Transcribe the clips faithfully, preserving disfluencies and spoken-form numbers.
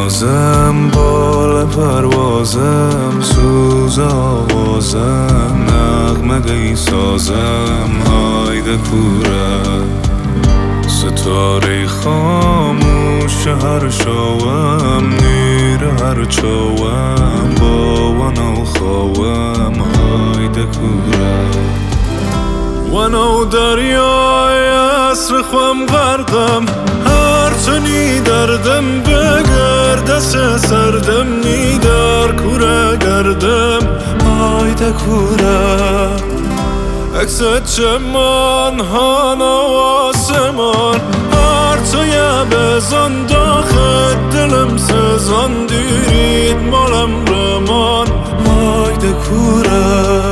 نازم بال پروازم سوز آوازم نغمه سازم هایده کوره ستاره خاموش هر شوام نیر هر چوام با ونو خواهم هایده کوره ونو دریای عصر خوام غرقم هرچه نی دردم بگرد دست سردم نی در کوره گردم هایده کوره عکس چمان هانا و آسمان هرچه یه بزن داخل دلم سزان دیرید مالم رمان هایده کوره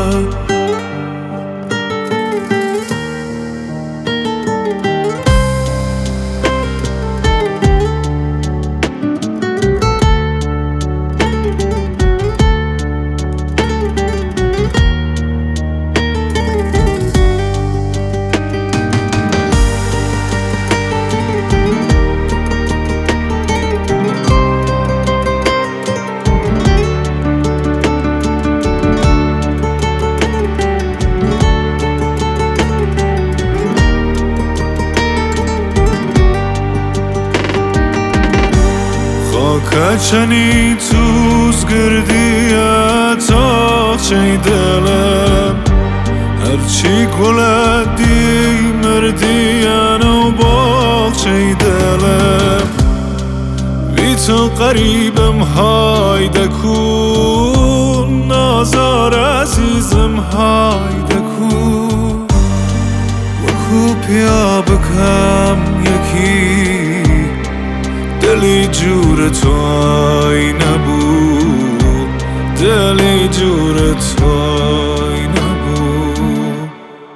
کچنی توز گردیه تاقچه دلم هرچی گلدی مردیه نو باقچه دلم بی تو قریبم هایده کن نازار عزیزم هایده کن وکو پیا بکم یکی دلی جور تو آی نبود دلی جور تو آی نبود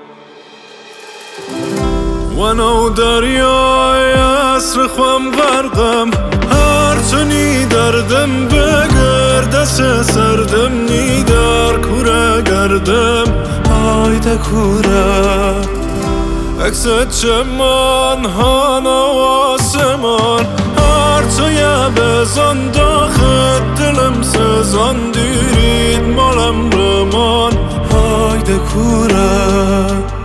ونو دریای عصر خوام غرقم هرچه نی دردم بگرد دست سردم نی در کوره گردم هایده کوره عکس چمان هانا و آسمان هرچه یه بزن داخل دلم سزان دیرید مالم رمان هایده کوره